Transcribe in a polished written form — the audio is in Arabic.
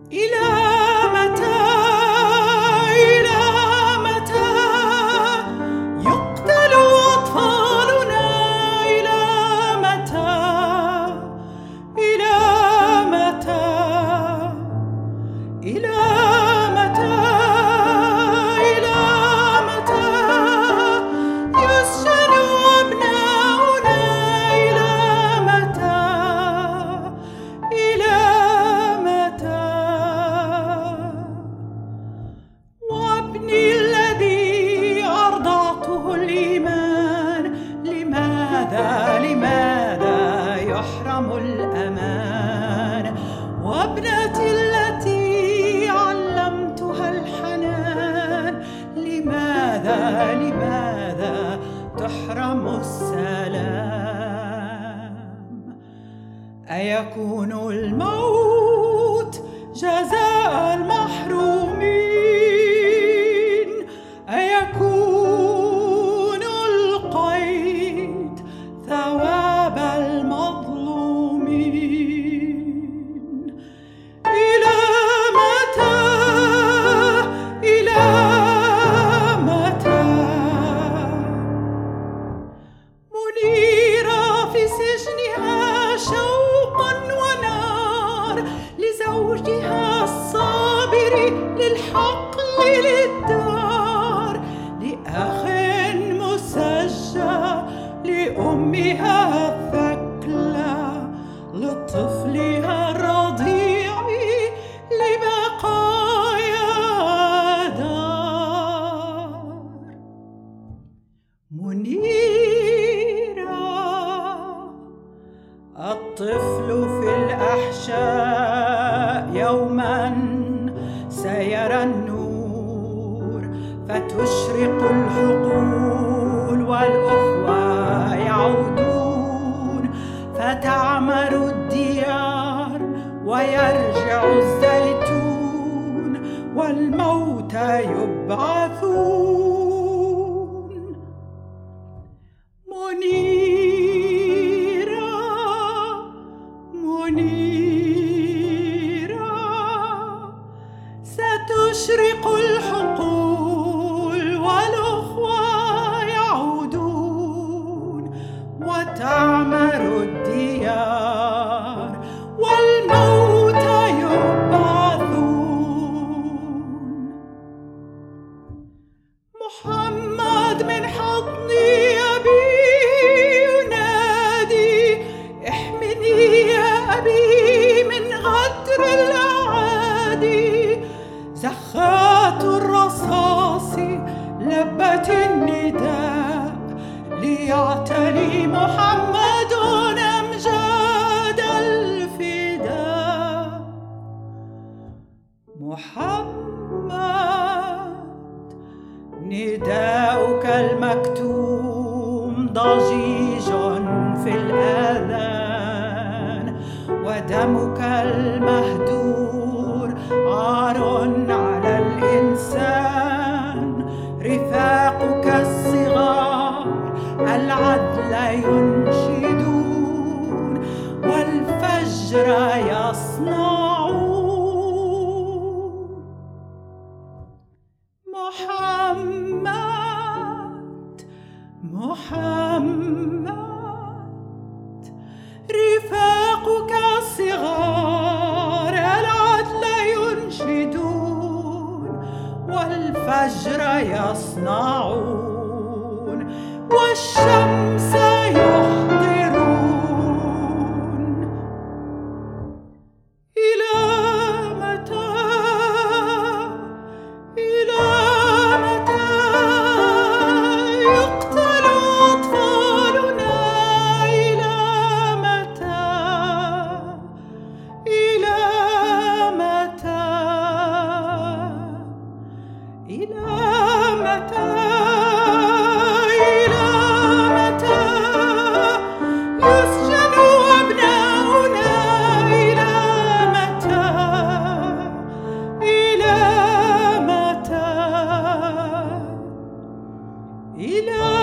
إلى متى إلى متى يقتل أطفالنا؟ إلى متى إلى متى إلى متى إلى متى يسجن أبناؤنا؟ إلى متى إلى متى وابني الذي أرضعته الإيمان لماذا يحرم الأمان؟ وابنتي التي علمتها الحنان لماذا تحرم السلام؟ أيكون الموت جزاء المحرومين؟ أيكون القيد ثواب المظلومين؟ إلى متى إلى متى منيرة في سجنها شوقا ونار لزوجها الصابر للحقل للدار، لأخ مسجى لأمها الثكلى لطفلها الرضيع لبقايا دار. منيرة الطفل في الأحشاء يوما سيرى النور، فتشرق الحقول والأخوة يعودون، فتعمر الديار ويرجع الزيتون والموتى يبعثون. منيرة منيرة ستشرق الحقول والأخوة يعودون، وتعمر الديار والموتى يبعثون. محمد من حضن أبي ينادي احمني يا أبي من غدر الأعادي. زخات الرصاص لبت النداء ليعتلي محمد أمجاد الفداء. محمد نداؤك المكتوم ضجيج في الآذان، ودمك المهدور عار على الإنسان. رفاقك الصغار العدل ينشدون والفجر يصنعون. محمد رفاقك الصغار العدل ينشدون والفجر يصنعون والشمس يحضرون. إلى متى إلى متى يقتل أطفالنا؟ إلى متى إلى متى إلى متى إلى متى يسجن أبناؤنا؟ إلى متى إلى متى إلى